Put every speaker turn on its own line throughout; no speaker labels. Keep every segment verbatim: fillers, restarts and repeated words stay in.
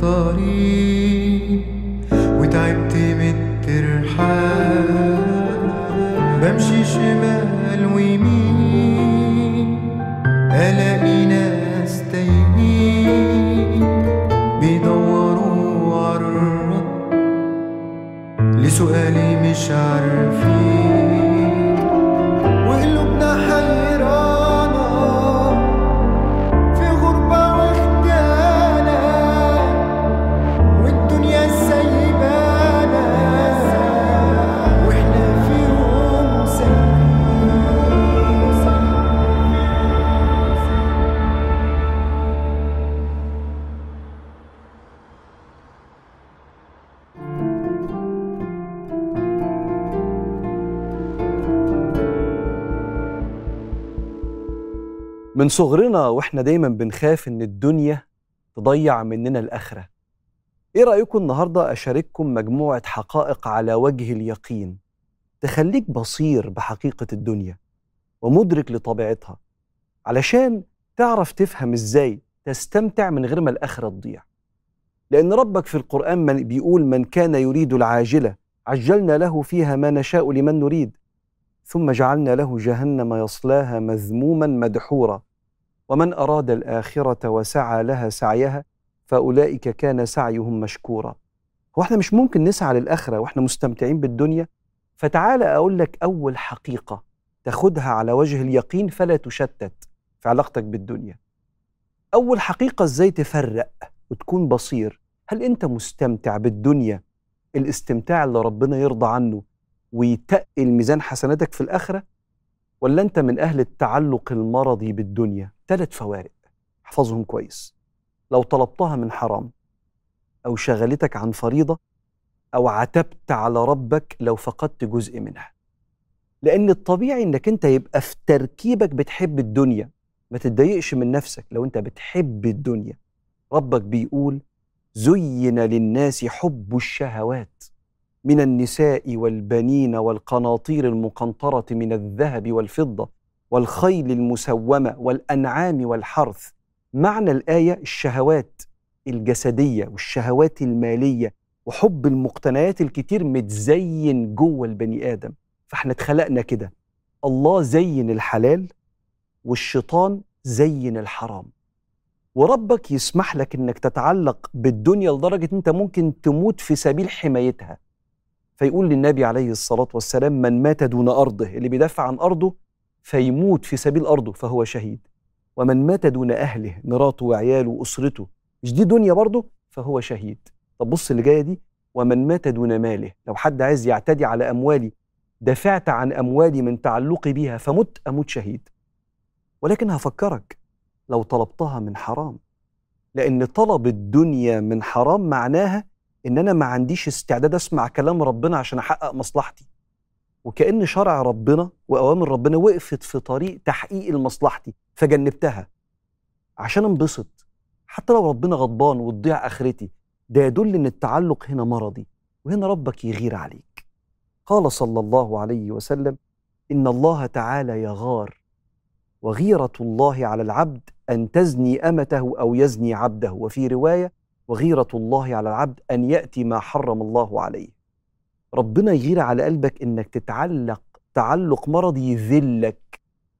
الطريق وتعبت من الترحال، بمشي شمال ويمين ألاقي ناس تايهين بيدوروا عالرد لسؤالي مش عارفين، وقلوبنا حيرانة في غربة واخدانة والدنيا سايبانا واحنا فيهم
من صغرنا واحنا دايما بنخاف ان الدنيا تضيع مننا الآخرة. ايه رأيكم النهاردة اشارككم مجموعة حقائق على وجه اليقين تخليك بصير بحقيقة الدنيا ومدرك لطبيعتها، علشان تعرف تفهم ازاي تستمتع من غير ما الآخرة تضيع. لأن ربك في القرآن من بيقول: من كان يريد العاجلة عجلنا له فيها ما نشاء لمن نريد ثم جعلنا له جهنم يصلاها مذموما مدحورا ومن أراد الآخرة وسعى لها سعيها فأولئك كان سعيهم مشكورا. هو احنا مش ممكن نسعى للآخرة واحنا مستمتعين بالدنيا؟ فتعال أقول لك أول حقيقة تاخدها على وجه اليقين فلا تشتت في علاقتك بالدنيا. أول حقيقة: ازاي تفرق وتكون بصير. هل أنت مستمتع بالدنيا الاستمتاع اللي ربنا يرضى عنه ويتقل ميزان حسناتك في الآخرة، ولا أنت من أهل التعلق المرضي بالدنيا؟ ثلاث فوارق احفظهم كويس. لو طلبتها من حرام، أو شغلتك عن فريضة، أو عتبت على ربك لو فقدت جزء منها. لأن الطبيعي إنك أنت يبقى في تركيبك بتحب الدنيا، ما تتضايقش من نفسك لو أنت بتحب الدنيا. ربك بيقول: زين للناس حب الشهوات من النساء والبنين والقناطير المقنطرة من الذهب والفضة والخيل المسومة والأنعام والحرث. معنى الآية الشهوات الجسدية والشهوات المالية وحب المقتنيات الكتير متزين جوه البني آدم. فاحنا اتخلقنا كده، الله زين الحلال والشيطان زين الحرام. وربك يسمح لك انك تتعلق بالدنيا لدرجة انت ممكن تموت في سبيل حمايتها. فيقول للنبي عليه الصلاة والسلام: من مات دون أرضه، اللي بيدافع عن أرضه فيموت في سبيل أرضه فهو شهيد. ومن مات دون أهله، مراته وعياله وأسرته، مش دي دنيا برضه، فهو شهيد. طب بص اللي جاية دي: ومن مات دون ماله، لو حد عايز يعتدي على أموالي، دافعت عن أموالي من تعلقي بيها فمت، أموت شهيد. ولكن هفكرك، لو طلبتها من حرام، لأن طلب الدنيا من حرام معناها إن أنا ما عنديش استعداد أسمع كلام ربنا عشان أحقق مصلحتي، وكأن شرع ربنا وأوامر ربنا وقفت في طريق تحقيق مصلحتي فجنبتها عشان انبسط، حتى لو ربنا غضبان وتضيع آخرتي. ده يدل إن التعلق هنا مرضي، وهنا ربك يغير عليك. قال صلى الله عليه وسلم: إن الله تعالى يغار، وغيرة الله على العبد أن تزني أمته أو يزني عبده. وفي رواية: وغيرة الله على العبد أن يأتي ما حرم الله عليه. ربنا يغير على قلبك إنك تتعلق تعلق مرضي يذلك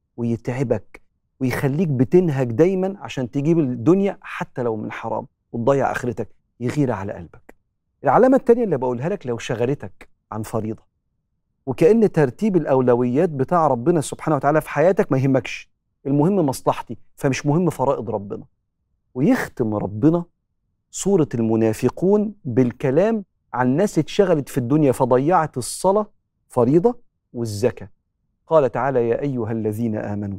ويتعبك ويخليك بتنهج دايما عشان تجيب الدنيا حتى لو من حرام وتضيع آخرتك. يغير على قلبك. العلامة التانية اللي بقولها لك: لو شغلتك عن فريضة، وكأن ترتيب الأولويات بتاع ربنا سبحانه وتعالى في حياتك ما يهمكش، المهم مصلحتي فمش مهم فرائض ربنا. ويختم ربنا سورة المنافقون بالكلام عن ناس اتشغلت في الدنيا فضيعت الصلاة فريضة والزكاة. قال تعالى: يا أيها الذين آمنوا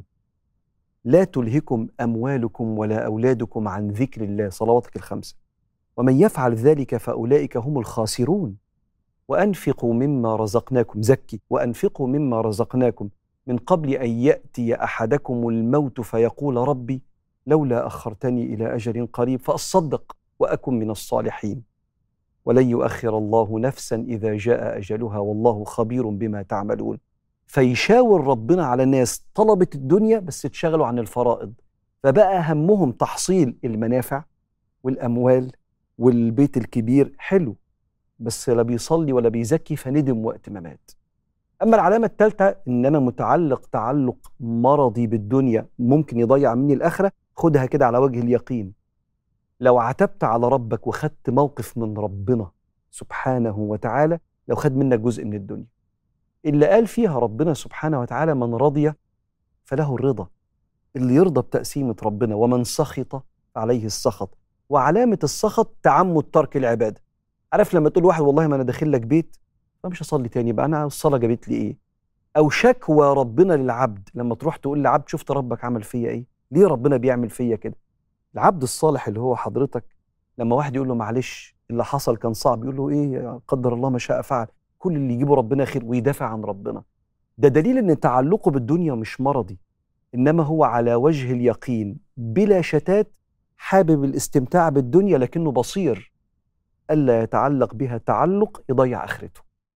لا تلهكم أموالكم ولا أولادكم عن ذكر الله، صلواتك الخمسة، ومن يفعل ذلك فأولئك هم الخاسرون. وأنفقوا مما رزقناكم، زكي، وأنفقوا مما رزقناكم من قبل أن يأتي أحدكم الموت فيقول ربي لولا أخرتني إلى أجل قريب فأصدق وأكن من الصالحين ولن يؤخر الله نفسا إذا جاء أجلها والله خبير بما تعملون. فيشاور ربنا على ناس طلبت الدنيا بس اتشغلوا عن الفرائض، فبقى همهم تحصيل المنافع والأموال والبيت الكبير حلو، بس لا بيصلي ولا بيزكي فندم وقت ما مات. أما العلامة الثالثة إن أنا متعلق تعلق مرضي بالدنيا ممكن يضيع مني الآخرة، خدها كده على وجه اليقين. لو عتبت على ربك وخدت موقف من ربنا سبحانه وتعالى، لو خد منك جزء من الدنيا اللي قال فيها ربنا سبحانه وتعالى من رضي فله الرضا، اللي يرضى بتقسيمة ربنا، ومن سخط عليه السخط. وعلامة السخط تعمد ترك العبادة. عارف لما تقول واحد والله ما أنا داخل لك بيت فمش هصلي تاني بقى، أنا الصلاة جابت لي إيه؟ أو شكوى ربنا للعبد، لما تروح تقول لعبد شفت ربك عمل فيا إيه؟ ليه ربنا بيعمل فيا كده؟ العبد الصالح اللي هو حضرتك لما واحد يقول له معلش اللي حصل كان صعب، يقول له إيه قدر الله ما شاء فعل، كل اللي يجيبه ربنا خير، ويدافع عن ربنا. ده دليل إن تعلقه بالدنيا مش مرضي، إنما هو على وجه اليقين بلا شتات، حابب الاستمتاع بالدنيا لكنه بصير ألا يتعلق بها تعلق يضيع آخرته.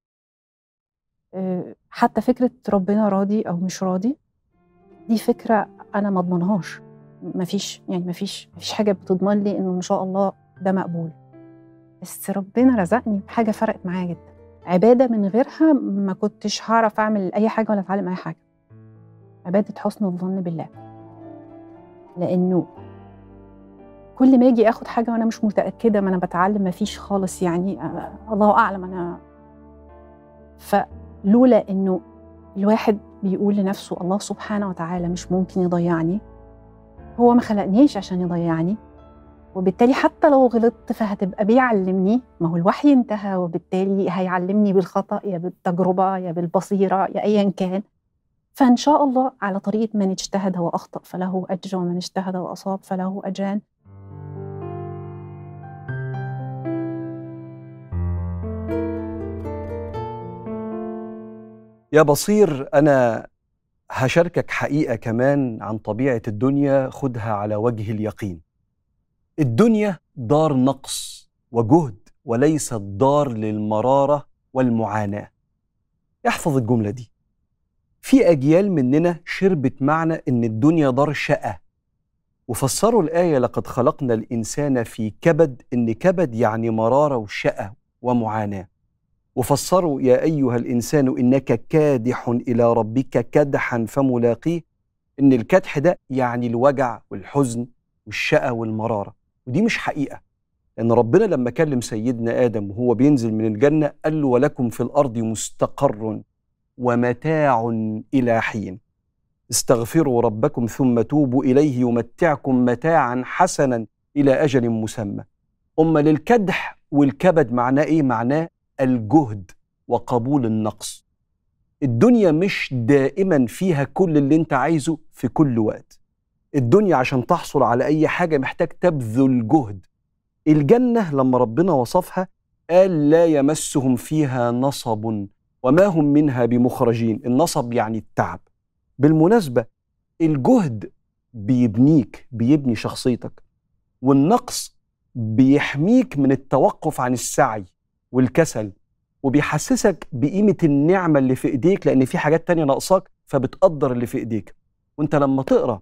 حتى فكرة ربنا راضي أو مش راضي دي فكرة أنا ما أضمنهاش. مفيش يعني مفيش مفيش حاجة بتضمن لي إنه إن شاء الله ده مقبول، بس ربنا رزقني بحاجة فرقت معايا جدا، عبادة من غيرها ما كنتش هعرف أعمل أي حاجة ولا أتعلم أي حاجة. عبادة حسن الظن بالله، لأنه كل ما أجي أخد حاجة وأنا مش متأكدة ما أنا بتعلم مفيش خالص، يعني الله أعلم أنا. فلولا إنه الواحد بيقول لنفسه الله سبحانه وتعالى مش ممكن يضيعني، هو ما خلقنيش عشان يضيعني، وبالتالي حتى لو غلطت فهتبقى بيعلمني، ما هو الوحي انتهى وبالتالي هيعلمني بالخطأ يا بالتجربة يا بالبصيرة يا أيا كان. فإن شاء الله على طريقة من اجتهد وأخطأ فله أجر، ومن اجتهد وأصاب فله أجران.
يا بصير، أنا هشاركك حقيقة كمان عن طبيعة الدنيا، خدها على وجه اليقين. الدنيا دار نقص وجهد وليست دار للمرارة والمعاناة. احفظ الجملة دي. في أجيال مننا شربت معنى إن الدنيا دار شقة، وفسروا الآية لقد خلقنا الإنسان في كبد، إن كبد يعني مرارة وشقة ومعاناة. وفسروا يا أيها الإنسان إنك كادح إلى ربك كدحا فملاقيه، إن الكدح ده يعني الوجع والحزن والشقة والمرارة. ودي مش حقيقة، لأن ربنا لما كلم سيدنا آدم وهو بينزل من الجنة قال له ولكم في الأرض مستقر ومتاع إلى حين، استغفروا ربكم ثم توبوا إليه يمتعكم متاعا حسنا إلى أجل مسمى. أما للكدح والكبد معناه إيه؟ معناه الجهد وقبول النقص. الدنيا مش دائما فيها كل اللي انت عايزه في كل وقت. الدنيا عشان تحصل على أي حاجة محتاج تبذل جهد. الجنة لما ربنا وصفها قال لا يمسهم فيها نصب وما هم منها بمخرجين. النصب يعني التعب. بالمناسبة الجهد بيبنيك، بيبني شخصيتك، والنقص بيحميك من التوقف عن السعي والكسل، وبيحسسك بقيمة النعمة اللي في إيديك، لأن في حاجات تانية ناقصاك فبتقدر اللي في إيديك. وانت لما تقرأ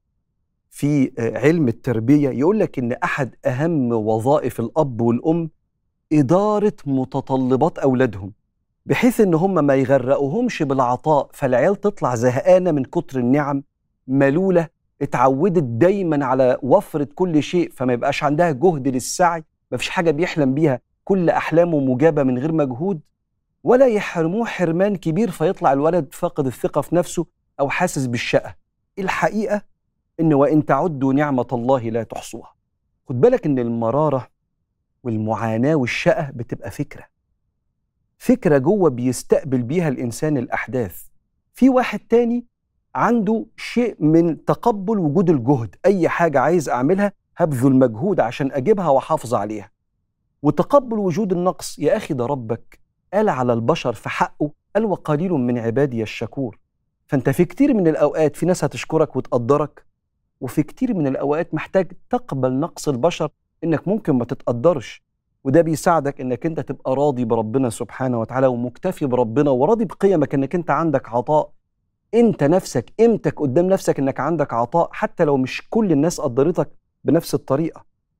في علم التربية يقولك إن أحد أهم وظائف الأب والأم إدارة متطلبات أولادهم، بحيث إن هم ما يغرقوهمش بالعطاء فالعيال تطلع زهقانة من كتر النعم، ملولة، اتعودت دايما على وفرة كل شيء، فما يبقاش عندها جهد للسعي، ما فيش حاجة بيحلم بيها، كل أحلامه مجابة من غير مجهود. ولا يحرموه حرمان كبير فيطلع الولد فاقد الثقة في نفسه أو حاسس بالشقة. الحقيقة إن وإن تعدوا نعمة الله لا تحصوها. خد بالك إن المرارة والمعاناة والشقة بتبقى فكرة فكرة جوه بيستقبل بيها الإنسان الأحداث. في واحد تاني عنده شيء من تقبل وجود الجهد، أي حاجة عايز أعملها هبذل مجهود عشان أجيبها وحافظ عليها. وتقبل وجود النقص. يا أخي ده ربك قال على البشر في حقه قال وقليل من عبادي الشكور. فأنت في كتير من الأوقات في ناس هتشكرك وتقدرك، وفي كتير من الأوقات محتاج تقبل نقص البشر، إنك ممكن ما تتقدرش، وده بيساعدك إنك أنت تبقى راضي بربنا سبحانه وتعالى ومكتفي بربنا وراضي بقيمك، إنك أنت عندك عطاء. أنت نفسك قيمتك قدام نفسك إنك عندك عطاء، حتى لو مش كل الناس قدرتك بنفس الطريقة.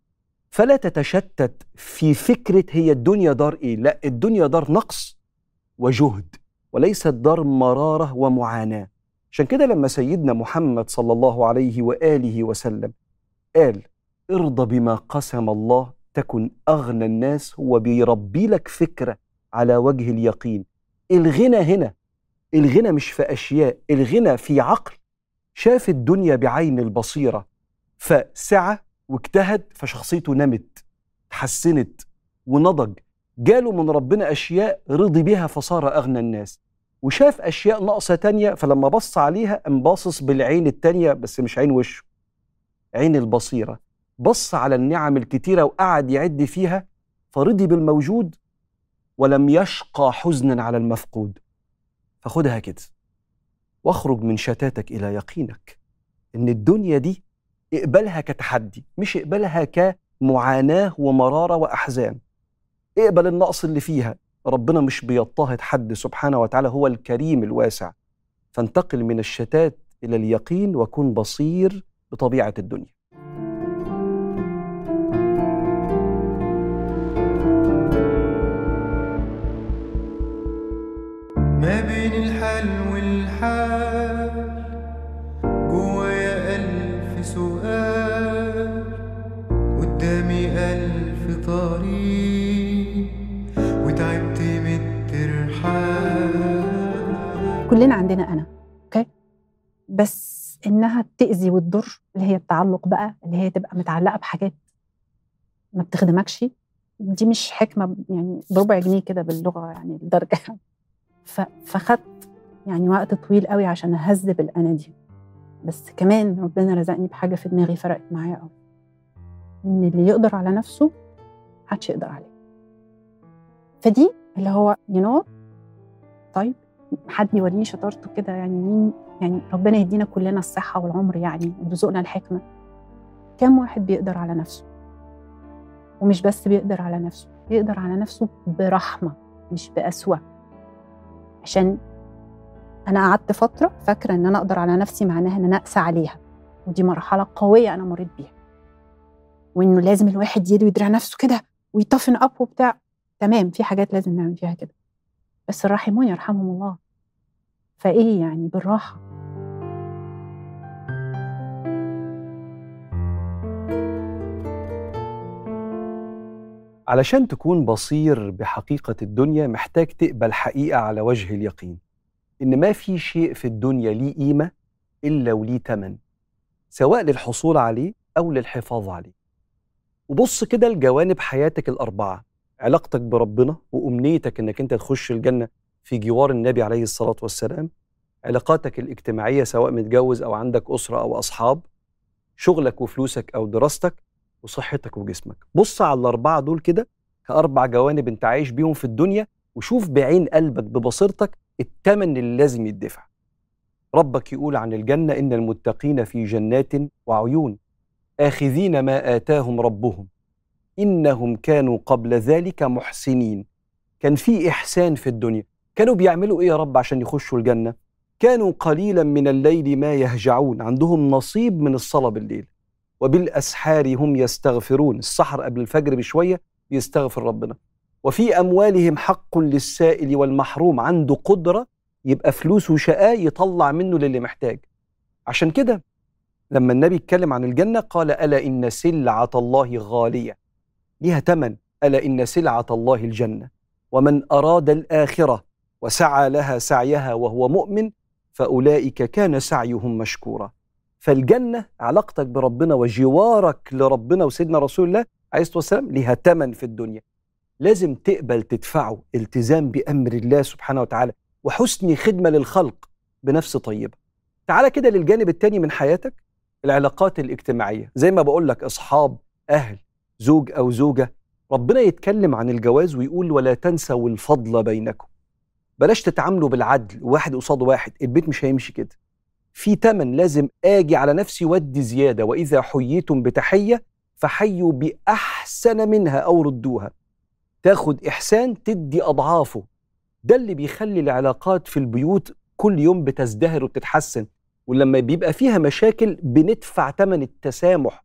فلا تتشتت في فكرة هي الدنيا دار إيه. لا، الدنيا دار نقص وجهد، وليست دار مرارة ومعاناة. عشان كده لما سيدنا محمد صلى الله عليه وآله وسلم قال ارضى بما قسم الله تكن أغنى الناس، هو بيربي لك فكرة على وجه اليقين. الغنى هنا، الغنى مش في أشياء، الغنى في عقل شاف الدنيا بعين البصيرة فسعى واجتهد، فشخصيته نمت، تحسنت ونضج، جاله من ربنا أشياء رضي بها فصار أغنى الناس. وشاف أشياء ناقصة تانية، فلما بص عليها انباصص بالعين التانية، بس مش عين وشه، عين البصيرة. بص على النعم الكتيرة وقعد يعد فيها، فرضي بالموجود ولم يشقى حزنا على المفقود. فخدها كده واخرج من شتاتك إلى يقينك إن الدنيا دي اقبلها كتحدي، مش اقبلها كمعاناة ومرارة وأحزان. اقبل النقص اللي فيها، ربنا مش بيضطهد حد سبحانه وتعالى، هو الكريم الواسع. فانتقل من الشتات إلى اليقين وكن بصير بطبيعة الدنيا.
ما بين الحال والحال جوايا ألف سؤال، قدامي ألف طريق وتعبت من الترحال.
كلنا عندنا أنا، أوكي؟ بس إنها تأذي وتضر، اللي هي التعلق بقى، اللي هي تبقى متعلقة بحاجات ما بتخدمكش، دي مش حكمة يعني بربع جنيه كده باللغة يعني الدرجة. فخدت يعني وقت طويل قوي عشان أهذب الأنا دي. بس كمان ربنا رزقني بحاجة في دماغي فرقت معايا قوي، إن اللي يقدر على نفسه محدش يقدر عليه. فدي اللي هو ينور طيب حد يوريني شطارته كده، يعني مين يعني ربنا يدينا كلنا الصحة والعمر يعني ويرزقنا الحكمة. كم واحد بيقدر على نفسه؟ ومش بس بيقدر على نفسه، بيقدر على نفسه برحمة مش بأسوأ. عشان أنا قعدت فترة فاكرة إن أنا أقدر على نفسي معناها إن أنا أقسى عليها، ودي مرحلة قوية أنا مريت بيها، وإنه لازم الواحد يدي ويدرع نفسه كده ويطفن أب وبتاع. تمام، في حاجات لازم نعمل فيها كده، بس الراحمون يرحمهم الله. فإيه يعني بالراحة.
علشان تكون بصير بحقيقة الدنيا محتاج تقبل حقيقة على وجه اليقين، إن ما في شيء في الدنيا ليه قيمة إلا وليه تمن، سواء للحصول عليه أو للحفاظ عليه. وبص كده لجوانب حياتك الأربعة: علاقتك بربنا وأمنيتك إنك أنت تخش الجنة في جوار النبي عليه الصلاة والسلام، علاقاتك الاجتماعية سواء متجوز أو عندك أسرة أو أصحاب، شغلك وفلوسك أو دراستك، وصحتك وجسمك. بص على الأربعة دول كده كأربع جوانب أنت عايش بيهم في الدنيا، وشوف بعين قلبك ببصيرتك التمن اللي لازم يدفع. ربك يقول عن الجنة: إن المتقين في جنات وعيون آخذين ما آتاهم ربهم إنهم كانوا قبل ذلك محسنين. كان في إحسان في الدنيا. كانوا بيعملوا إيه يا رب عشان يخشوا الجنة؟ كانوا قليلا من الليل ما يهجعون، عندهم نصيب من الصلاة بالليل، وبالأسحار هم يستغفرون، السحر قبل الفجر بشوية بيستغفر ربنا. وفي أموالهم حق للسائل والمحروم، عنده قدرة يبقى فلوسه شقاء يطلع منه للي محتاج. عشان كده لما النبي اتكلم عن الجنة قال: ألا إن سلعة الله غالية، ليها تمن. ألا إن سلعة الله الجنة، ومن أراد الآخرة وسعى لها سعيها وهو مؤمن فأولئك كان سعيهم مشكورا. فالجنة علاقتك بربنا وجوارك لربنا وسيدنا رسول الله عليه الصلاة والسلام ليها تمن في الدنيا، لازم تقبل تدفعه. التزام بأمر الله سبحانه وتعالى وحسن خدمة للخلق بنفس طيبة. تعال كده للجانب التاني من حياتك، العلاقات الاجتماعية. زي ما بقول لك أصحاب، أهل، زوج أو زوجة. ربنا يتكلم عن الجواز ويقول: ولا تنسوا الفضل بينكم. بلاش تتعاملوا بالعدل واحد قصاد واحد، البيت مش هيمشي كده. في تمن لازم آجي على نفسي ودي زيادة. وإذا حييتم بتحية فحيوا بأحسن منها أو ردوها. تاخد إحسان تدي أضعافه. ده اللي بيخلي العلاقات في البيوت كل يوم بتزدهر وبتتحسن. ولما بيبقى فيها مشاكل بندفع تمن التسامح.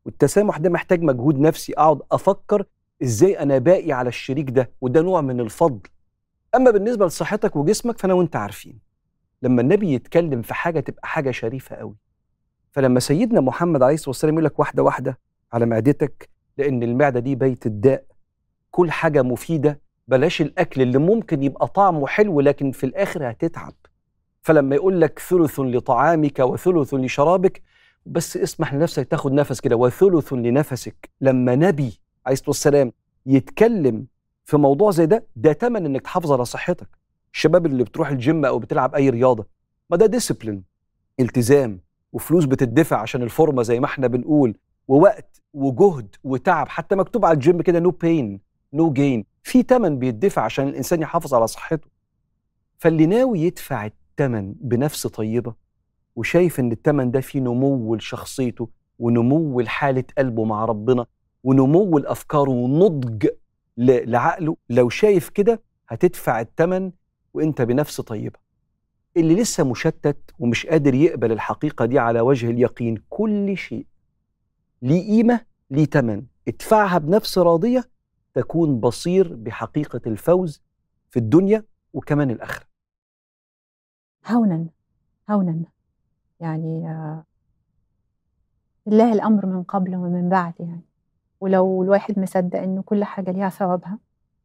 والتسامح ده محتاج مجهود نفسي، اقعد افكر ازاي انا باقي على الشريك ده، وده نوع من الفضل. اما بالنسبه لصحتك وجسمك فانا وانت عارفين لما النبي يتكلم في حاجه تبقى حاجه شريفه قوي. فلما سيدنا محمد عليه الصلاه والسلام يقول لك واحده واحده على معدتك، لان المعده دي بيت الداء، كل حاجه مفيده، بلاش الاكل اللي ممكن يبقى طعمه حلو لكن في الاخر هتتعب. فلما يقول لك ثلث لطعامك وثلث لشرابك، بس اسمح لنفسك تاخد نفس كده، وثلث لنفسك. لما نبي عليه الصلاه والسلام يتكلم في موضوع زي ده، ده تمن انك تحافظ على صحتك. الشباب اللي بتروح الجيم او بتلعب اي رياضه، ما ده ديسيبلين، التزام، وفلوس بتدفع عشان الفورمه زي ما احنا بنقول، ووقت وجهد وتعب. حتى مكتوب على الجيم كده نو بين نو جين، في تمن بيدفع عشان الانسان يحافظ على صحته. فاللي ناوي يدفع التمن بنفس طيبه، وشايف ان التمن ده فيه نمو لشخصيته ونمو لحاله قلبه مع ربنا ونمو لافكاره ونضج لعقله، لو شايف كده هتدفع التمن وانت بنفس طيبه. اللي لسه مشتت ومش قادر يقبل الحقيقه دي على وجه اليقين، كل شيء ليه قيمه ليه تمن، ادفعها بنفس راضيه تكون بصير بحقيقه الفوز في الدنيا وكمان الاخره.
هونا هونا يعني آه لله الامر من قبل ومن بعد يعني. ولو الواحد مصدق انه كل حاجه ليها ثوابها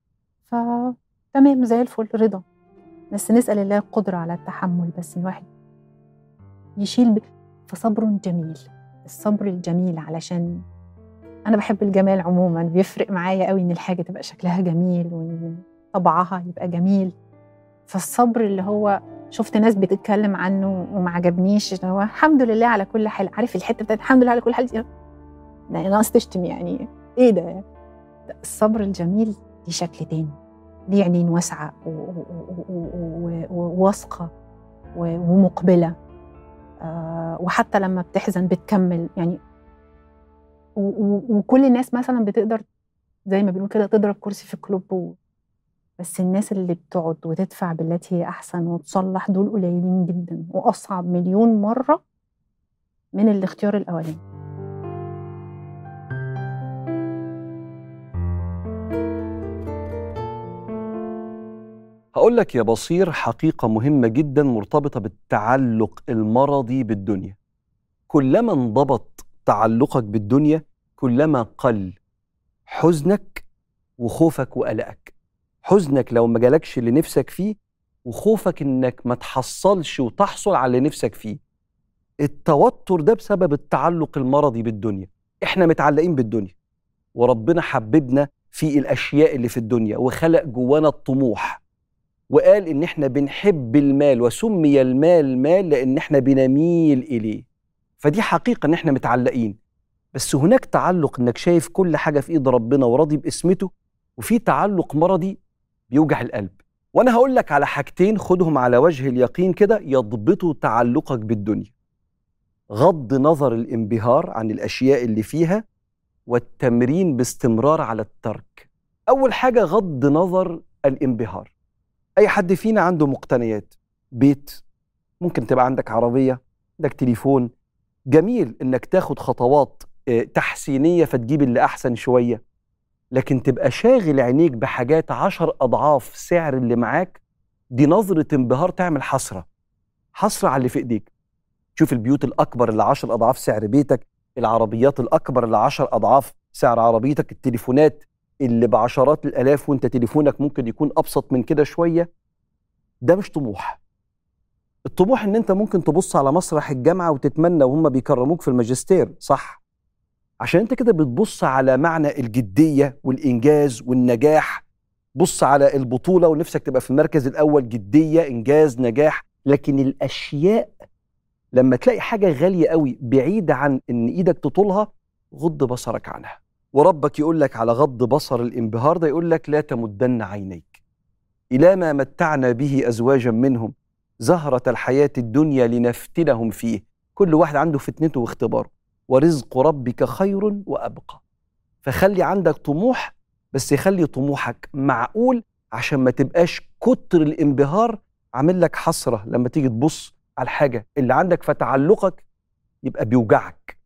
فتمام زي الفل، رضا. بس نسال الله القدره على التحمل، بس الواحد يشيل ب... فصبر جميل، الصبر الجميل، علشان انا بحب الجمال عموما، بيفرق معايا قوي ان الحاجه تبقى شكلها جميل وان طبعها يبقى جميل. فالصبر اللي هو شفت ناس بتتكلم عنه وما عجبنيش، هو الحمد لله على كل حال. عارف الحته بتاعت الحمد لله على كل حال دي؟ يعني ناقص تشتم يعني ايه ده؟ الصبر الجميل ليه شكل تاني، ليه عينين واسعه وواثقه ومقبله، آه وحتى لما بتحزن بتكمل يعني. وكل الناس مثلا بتقدر زي ما بنقول كده تضرب كرسي في الكلوب، بس الناس اللي بتقعد وتدفع بالتي هي احسن وتصلح دول قليلين جدا، واصعب مليون مره من الاختيار الاولاني.
هقول لك يا بصير حقيقة مهمة جدا مرتبطة بالتعلق المرضي بالدنيا. كلما انضبط تعلقك بالدنيا كلما قل حزنك وخوفك وقلقك. حزنك لو ما جالكش اللي نفسك فيه، وخوفك انك ما تحصلش وتحصل على اللي نفسك فيه. التوتر ده بسبب التعلق المرضي بالدنيا. احنا متعلقين بالدنيا، وربنا حببنا في الاشياء اللي في الدنيا وخلق جوانا الطموح، وقال ان احنا بنحب المال، وسمي المال مال لان احنا بنميل اليه. فدي حقيقة ان احنا متعلقين. بس هناك تعلق انك شايف كل حاجة في ايد ربنا وراضي باسمته، وفي تعلق مرضي بيوجع القلب. وانا هقول لك على حاجتين خدهم على وجه اليقين كده يضبطوا تعلقك بالدنيا: غض نظر الانبهار عن الاشياء اللي فيها، والتمرين باستمرار على الترك. اول حاجة غض نظر الانبهار. اي حد فينا عنده مقتنيات، بيت، ممكن تبقى عندك عربية، عندك تليفون. جميل انك تاخد خطوات تحسينية فتجيب اللي احسن شوية، لكن تبقى شاغل عينيك بحاجات عشر اضعاف سعر اللي معاك، دي نظرة انبهار تعمل حسرة حسرة على اللي في ايديك. شوف البيوت الاكبر اللي عشر اضعاف سعر بيتك، العربيات الاكبر اللي عشر اضعاف سعر عربيتك، التليفونات اللي بعشرات الالاف وانت تليفونك ممكن يكون ابسط من كده شوية. ده مش طموح. الطموح ان انت ممكن تبص على مسرح الجامعة وتتمنى وهم بيكرموك في الماجستير، صح؟ عشان انت كده بتبص على معنى الجدية والإنجاز والنجاح. بص على البطولة ونفسك تبقى في المركز الأول، جدية، إنجاز، نجاح. لكن الأشياء لما تلاقي حاجة غالية قوي بعيدة عن إن إيدك تطولها، غض بصرك عنها. وربك يقول لك على غض بصر الانبهار ده، يقول لك لا تمدن عينيك إلى ما متعنا به أزواجا منهم زهرة الحياة الدنيا لنفتنهم فيه. كل واحد عنده فتنته واختباره، ورزق ربك خير وأبقى. فخلي عندك طموح، بس يخلي طموحك معقول عشان ما تبقاش كتر الانبهار عامل لك حسرة لما تيجي تبص على الحاجة اللي عندك، فتعلقك يبقى بيوجعك.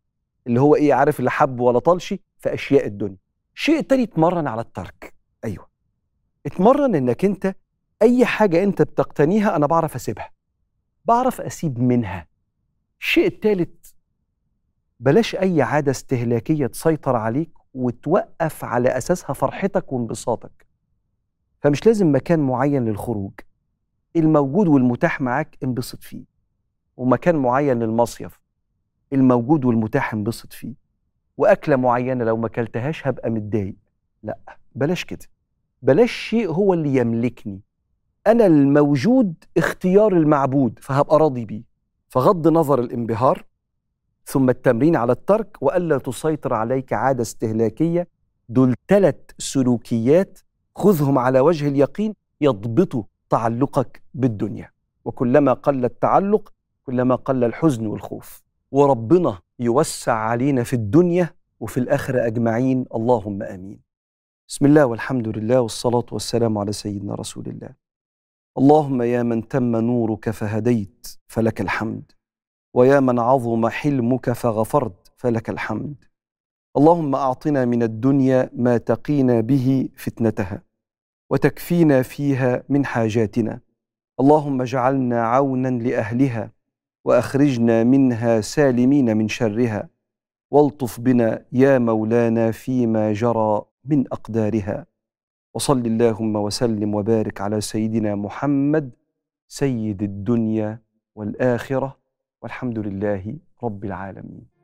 اللي هو ايه، عارف، اللي حب ولا طالش في اشياء الدنيا. الشيء التاني، اتمرن على الترك. ايوه، اتمرن انك انت اي حاجه انت بتقتنيها انا بعرف اسيبها، بعرف اسيب منها. الشيء التالت، بلاش اي عاده استهلاكيه تسيطر عليك وتوقف على اساسها فرحتك وانبساطك. فمش لازم مكان معين للخروج، الموجود والمتاح معاك انبسط فيه، ومكان معين للمصيف، الموجود والمتاح انبسط فيه، واكله معينه لو ما اكلتهاش هبقى متضايق. لا، بلاش كده. بلاش شيء هو اللي يملكني، انا الموجود اختيار المعبود فهبقى راضي بيه. فغض نظر الانبهار، ثم التمرين على الترك، والا تسيطر عليك عاده استهلاكيه. دول ثلاث سلوكيات خذهم على وجه اليقين يضبطوا تعلقك بالدنيا. وكلما قل التعلق كلما قل الحزن والخوف، وربنا يوسع علينا في الدنيا وفي الآخرة أجمعين، اللهم آمين. بسم الله والحمد لله والصلاة والسلام على سيدنا رسول الله. اللهم يا من تم نورك فهديت فلك الحمد، ويا من عظم حلمك فغفرت فلك الحمد. اللهم أعطنا من الدنيا ما تقينا به فتنتها وتكفينا فيها من حاجاتنا. اللهم اجعلنا عونا لأهلها وأخرجنا منها سالمين من شرها، والطف بنا يا مولانا فيما جرى من أقدارها. وصل اللهم وسلم وبارك على سيدنا محمد سيد الدنيا والآخرة، والحمد لله رب العالمين.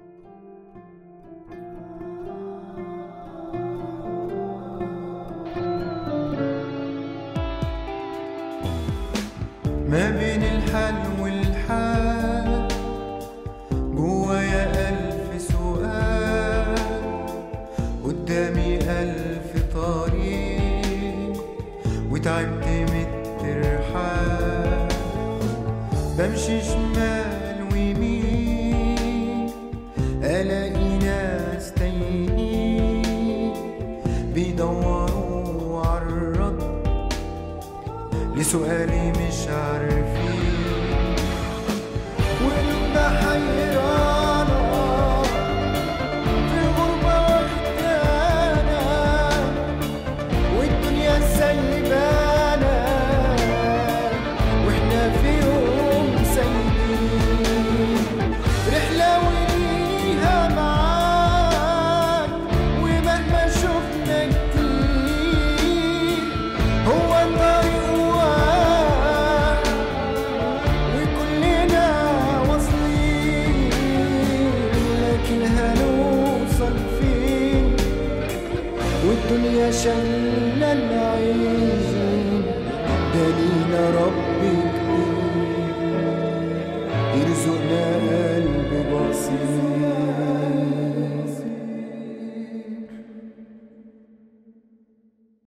ما بين الحل والحال جوايا ألف سؤال، قدامي ألف طريق وتعبت من الترحال. بمشي شمال ويمين ألاقي ناس تايهين بيدوروا عالرد لسؤالي مش عارفين، وقلوبنا حيرانة في غربة وحدانة، والدنيا سايبانا واحنا في يوم سايبين رحلة وليها معاك. ومهما شفنا كتير هو الطريق والدنيا شلنا العين. دلينا ربي كبير يرزقنا قلب بسيط.